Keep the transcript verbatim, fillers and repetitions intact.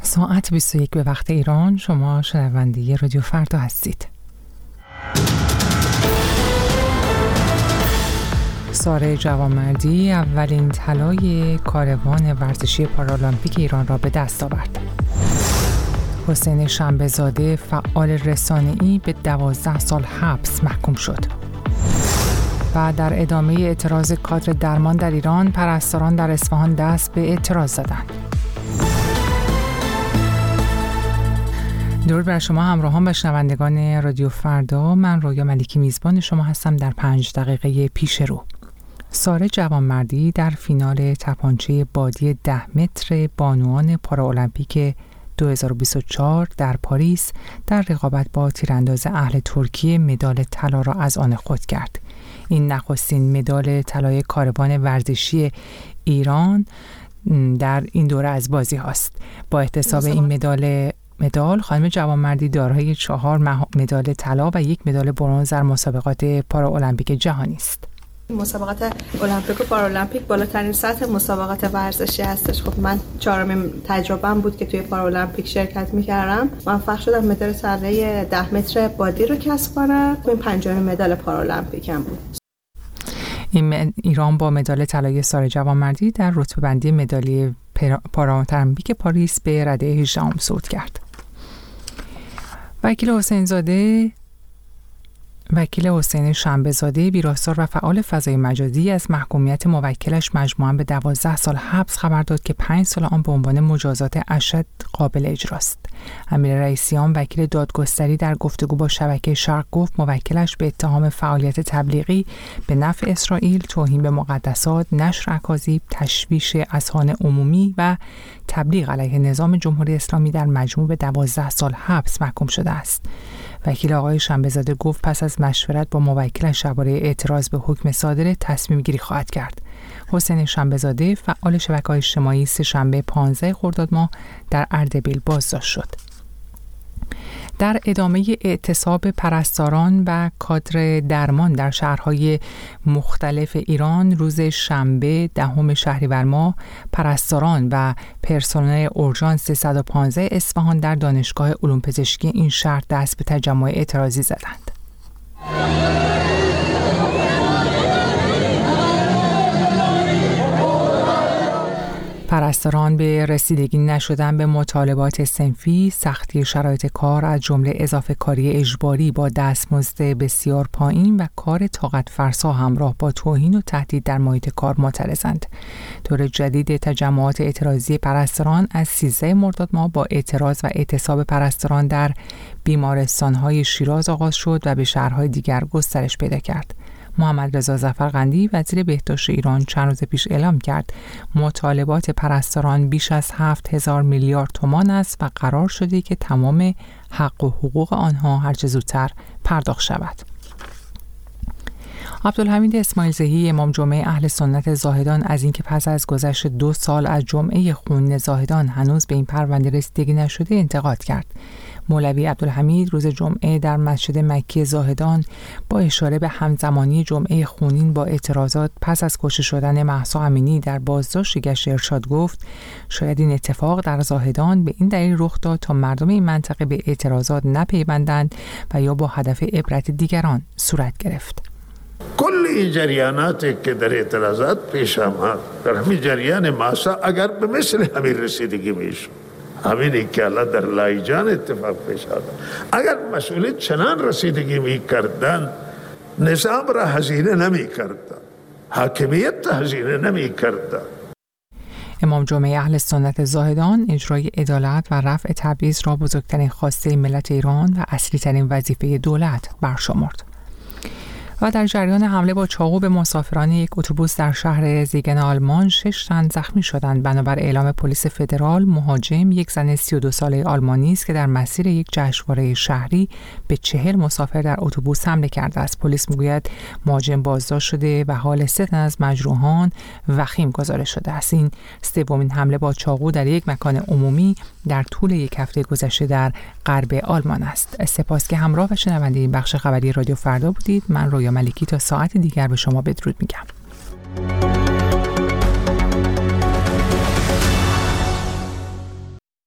ساعت بیست و یک به وقت ایران. شما شنونده رادیو فردا هستید. ساره جوانمردی اولین طلای کاروان ورزشی پارالمپیک ایران را به دست آورد. حسین شنبه‌زاده فعال رسانه‌ای به دوازده سال حبس محکوم شد. و در ادامه اعتراض کادر درمان در ایران، پرستاران در اصفهان دست به اعتراض زدند. درود بر شما همراهان و شنوندگان رادیو فردا. من رویا ملیکی میزبان شما هستم در پنج دقیقه پیش رو. ساره جوانمردی در فینال تپانچه بادی ده متر بانوان پارالمپیک دو هزار و بیست و چهار در پاریس در رقابت با تیرانداز اهل ترکیه مدال طلا را از آن خود کرد. این نخستین مدال طلای کاروان ورزشی ایران در این دوره از بازی هاست. با احتساب این مدال مدال خانم جوانمردی دارای چهار مدال طلا و یک مدال برنز در مسابقات پارالمپیک جهانی است. مسابقات المپیک و پارالمپیک بالاترین سطح مسابقات ورزشی هستش. خب من چهارمین تجربه‌ام بود که توی پارالمپیک شرکت می‌کردم. موفق شدم مدال طلای ده متر بادی رو کسب کنم. این پنجمین مدال پارالمپیکم بود. این ایران با مدال طلای ساره جوانمردی در رتبه‌بندی مدالی پارالمپیک پاریس به رده هجدهم صعود کرد. وکیل حسین زاده وکیل حسین شنبه‌زاده ویراستار و فعال فضای مجازی از محکومیت موکلش مجموعاً به دوازده سال حبس خبر داد که پنج سال آن به عنوان مجازات اشد قابل اجراست. امیر رئیسیان وکیل دادگستری در گفتگو با شبکه شرق گفت موکلش به اتهام فعالیت تبلیغی به نفع اسرائیل، توهین به مقدسات، نشر اکاذیب، تشویش اذهان عمومی و تبلیغ علیه نظام جمهوری اسلامی در مجموع به دوازده سال حبس محکوم شده است. وکیل آقای شنبه‌زاده گفت پس از مشورت با موکلش درباره اعتراض به حکم صادره تصمیم گیری خواهد کرد. حسین شنبه‌زاده فعال شبکه‌های اجتماعی سه‌شنبه پانزده خرداد ماه در اردبیل بازداشت شد. در ادامه اعتصاب پرستاران و کادر درمان در شهرهای مختلف ایران، روز شنبه دهم شهریور ماه پرستاران و پرسنل اورژانس سیصد و پانزده اصفهان در دانشگاه علوم پزشکی این شهر دست به تجمع اعتراضی زدند. پرستاران به رسیدگی نشدن به مطالبات صنفی، سختی شرایط کار از جمله اضافه کاری اجباری با دستمزد بسیار پایین و کار طاقت فرسا همراه با توهین و تهدید در محیط کار معترضند. دور جدید تجمعات اعتراضی پرستاران از سیزده مرداد ماه با اعتراض و اعتصاب پرستاران در بیمارستان‌های شیراز آغاز شد و به شهرهای دیگر گسترش پیدا کرد. محمد رضا ظفرقندی وزیر بهداشت ایران چند روز پیش اعلام کرد مطالبات پرستاران بیش از هفت هزار میلیارد تومان است و قرار شده که تمام حق و حقوق آنها هرچه زودتر پرداخت شود. عبدالحمید اسماعیل زهی امام جمعه اهل سنت زاهدان از اینکه پس از گذشت دو سال از جمعه خون زاهدان هنوز به این پرونده رسیدگی نشده انتقاد کرد. مولوی عبدالحمید روز جمعه در مسجد مکی زاهدان با اشاره به همزمانی جمعه خونین با اعتراضات پس از کشته شدن مهسا امینی در بازداشت گشت ارشاد گفت شاید این اتفاق در زاهدان به این دلیل رخ داد تا مردم این منطقه به اعتراضات نپیوندند و یا با هدف عبرت دیگران صورت گرفت. کل این جریاناتی که در اعتراضات پیش آمد در همین جریان مهسا اگر به مثل همین رسیدگی میشد، همینی که الله در لایجان اتفاق پیش آمد، اگر مسئولین چنان رسیدگی میکردند نظام را هزینه نمیکردند، حاکمیت را هزینه نمیکردند. امام جمعه اهل سنت زاهدان اجرای عدالت و رفع تبعیض را بزرگترین خواسته ملت ایران و اصلی ترین وظیفه دولت برشمرد. و در جریان حمله با چاقو به مسافران یک اتوبوس در شهر زیگن آلمان شش تن زخمی شدند. بنابر اعلام پلیس فدرال، مهاجم یک زن سی و دو ساله آلمانی است که در مسیر یک جشنواره شهری به چهل مسافر در اتوبوس حمله کرده است. پلیس میگوید مهاجم بازداشت شده و حال سه تن از مجروحان وخیم گزارش شده است. این سومین حمله با چاقو در یک مکان عمومی در طول یک هفته گذشته در غرب آلمان است. سپاس که همراه و شنونده این بخش خبری رادیو فردا بودید. من رویا ملیکی تا ساعت دیگر به شما بدرود میگم.